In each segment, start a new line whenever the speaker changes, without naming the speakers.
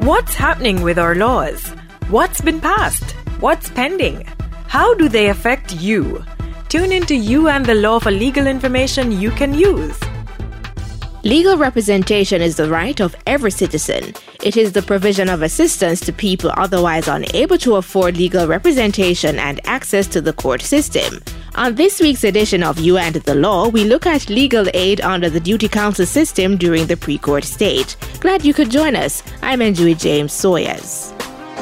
What's happening with our laws? What's been passed? What's pending? How do they affect you? Tune into You and the Law for legal information you can use.
Legal representation is the right of every citizen. It is the provision of assistance to people otherwise unable to afford legal representation and access to the court system. On this week's edition of You and the Law, we look at legal aid under the Duty Counsel system during the pre-court stage. Glad you could join us. I'm Anjui James Sawyers.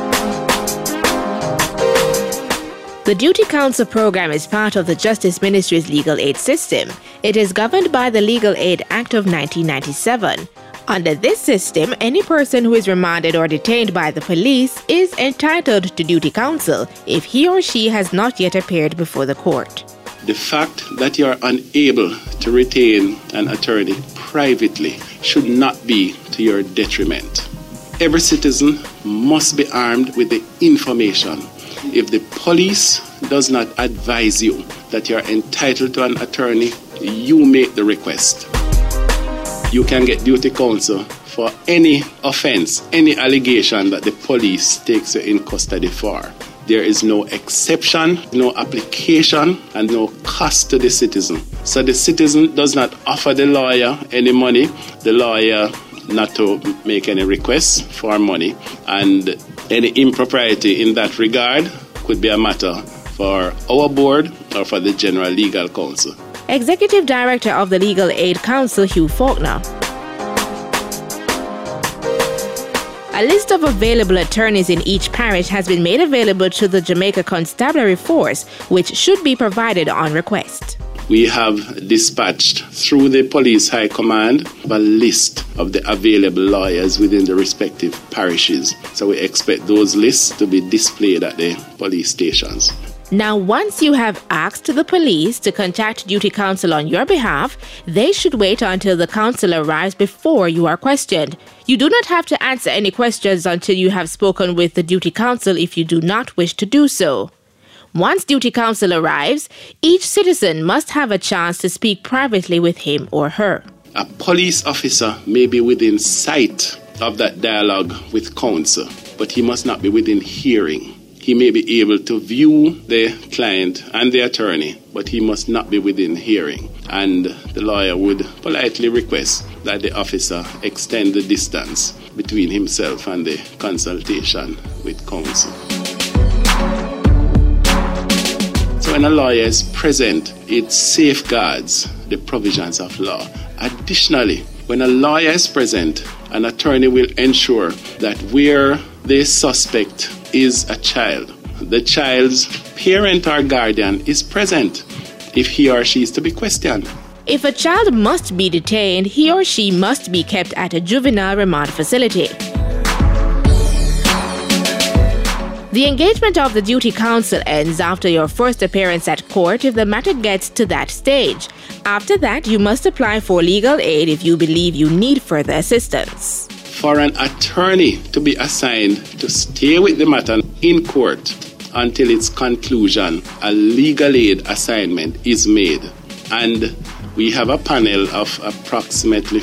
The Duty Counsel program is part of the Justice Ministry's legal aid system. It is governed by the Legal Aid Act of 1997. Under this system, any person who is remanded or detained by the police is entitled to duty counsel if he or she has not yet appeared before the court.
The fact that you are unable to retain an attorney privately should not be to your detriment. Every citizen must be armed with the information. If the police does not advise you that you are entitled to an attorney, you make the request. You can get duty counsel for any offense, any allegation that the police takes you in custody for. There is no exception, no application, and no cost to the citizen. So the citizen does not offer the lawyer any money, the lawyer not to make any requests for money, and any impropriety in that regard could be a matter for our board or for the General Legal Counsel.
Executive Director of the Legal Aid Council, Hugh Faulkner. A list of available attorneys in each parish has been made available to the Jamaica Constabulary Force, which should be provided on request.
We have dispatched through the Police High Command a list of the available lawyers within the respective parishes. So we expect those lists to be displayed at the police stations.
Now, once you have asked the police to contact duty counsel on your behalf, they should wait until the counsel arrives before you are questioned. You do not have to answer any questions until you have spoken with the duty counsel if you do not wish to do so. Once duty counsel arrives, each citizen must have a chance to speak privately with him or her.
A police officer may be within sight of that dialogue with counsel, but he must not be within hearing. He may be able to view the client and the attorney, but he must not be within hearing. And the lawyer would politely request that the officer extend the distance between himself and the consultation with counsel. So when a lawyer is present, it safeguards the provisions of law. Additionally, when a lawyer is present, an attorney will ensure that where the suspect is a child, the child's parent or guardian is present if he or she is to be questioned.
If a child must be detained, he or she must be kept at a juvenile remand facility. The engagement of the duty counsel ends after your first appearance at court if the matter gets to that stage. After that, you must apply for legal aid if you believe you need further assistance.
For an attorney to be assigned to stay with the matter in court until its conclusion, a legal aid assignment is made. And we have a panel of approximately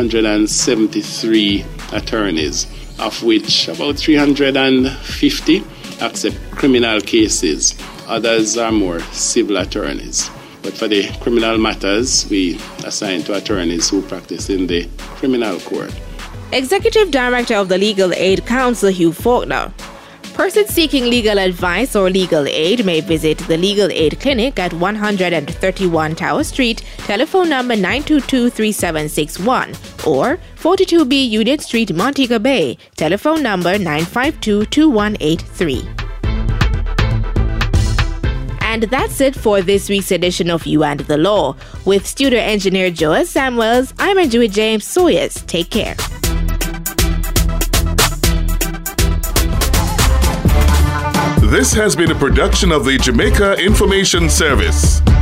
473 attorneys, of which about 350 accept criminal cases. Others are more civil attorneys. But for the criminal matters, we assign to attorneys who practice in the criminal court.
Executive Director of the Legal Aid Council, Hugh Faulkner. Persons seeking legal advice or legal aid may visit the Legal Aid Clinic at 131 Tower Street, telephone number 922-3761, or 42B Union Street, Montego Bay, telephone number 952-2183. And that's it for this week's edition of You and the Law. With studio engineer Joel Samuels, I'm Anjui James Sawyers. Take care.
This has been a production of the Jamaica Information Service.